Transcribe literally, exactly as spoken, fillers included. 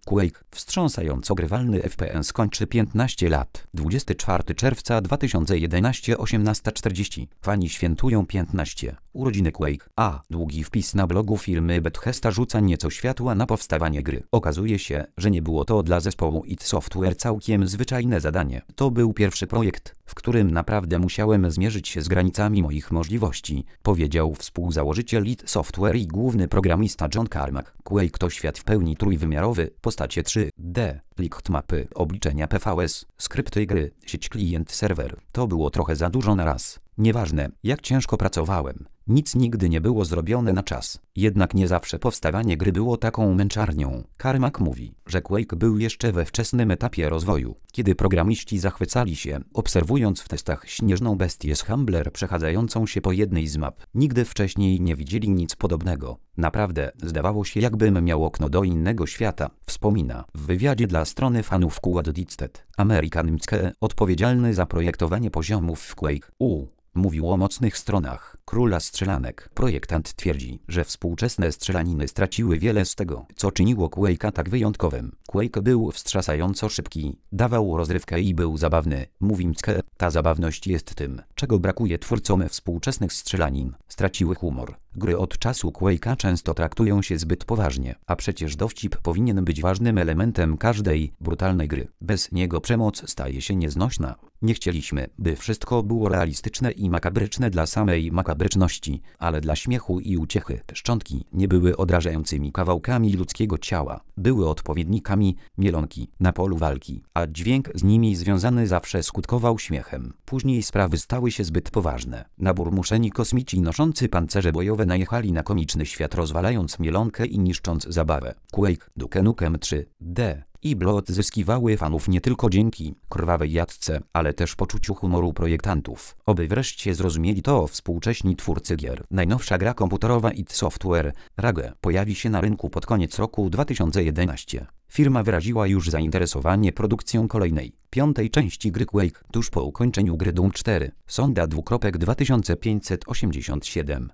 Quake, wstrząsająco grywalny F P S kończy piętnaście lat. dwudziestego czwartego czerwca dwa tysiące jedenastego, osiemnasta czterdzieści. Fani świętują piętnaście. Urodziny Quake. A. Długi wpis na blogu firmy Bethesda rzuca nieco światła na powstawanie gry. Okazuje się, że nie było to dla zespołu id Software całkiem zwyczajne zadanie. To był pierwszy projekt, w którym naprawdę musiałem zmierzyć się z granicami moich możliwości, powiedział współzałożyciel id Software i główny programista John Carmack. Quake to świat w pełni trójwymiarowy, postacie trzy D, likt mapy, obliczenia P V S, skrypty gry, sieć klient-serwer. To było trochę za dużo na raz. Nieważne, jak ciężko pracowałem, nic nigdy nie było zrobione na czas. Jednak nie zawsze powstawanie gry było taką męczarnią. Carmack mówi, że Quake był jeszcze we wczesnym etapie rozwoju, kiedy programiści zachwycali się, obserwując w testach śnieżną bestię z Humbler przechadzającą się po jednej z map. Nigdy wcześniej nie widzieli nic podobnego. Naprawdę, zdawało się, jakbym miał okno do innego świata, wspomina w wywiadzie dla strony fanów Quad Dicted. American Mcke, odpowiedzialny za projektowanie poziomów w Quake U, mówił o mocnych stronach króla strzelanek. Projektant twierdzi, że współczesne strzelaniny straciły wiele z tego, co czyniło Quake'a tak wyjątkowym. Quake był wstrząsająco szybki, dawał rozrywkę i był zabawny, mówi Mcke. Ta zabawność jest tym, czego brakuje twórcom współczesnych strzelanin. Straciły humor. Gry od czasu Quake'a często traktują się zbyt poważnie, a przecież dowcip powinien być ważnym elementem każdej brutalnej gry. Bez niego przemoc staje się nieznośna. Nie chcieliśmy, by wszystko było realistyczne i makabryczne dla samej makabryczności, ale dla śmiechu i uciechy. Szczątki nie były odrażającymi kawałkami ludzkiego ciała, były odpowiednikami mielonki na polu walki, a dźwięk z nimi związany zawsze skutkował śmiechem. Później sprawy stały się zbyt poważne. Naburmuszeni kosmici noszący pancerze bojowe najechali na komiczny świat, rozwalając mielonkę i niszcząc zabawę. Quake, Duke Nukem trzy D i Blood zyskiwały fanów nie tylko dzięki krwawej jadce, ale też poczuciu humoru projektantów. Oby wreszcie zrozumieli to współcześni twórcy gier. Najnowsza gra komputerowa id Software, Rage, pojawi się na rynku pod koniec roku dwa tysiące jedenastego. Firma wyraziła już zainteresowanie produkcją kolejnej, piątej części gry Quake tuż po ukończeniu gry Doom cztery. Sonda dwa tysiące pięćset osiemdziesiąt siedem.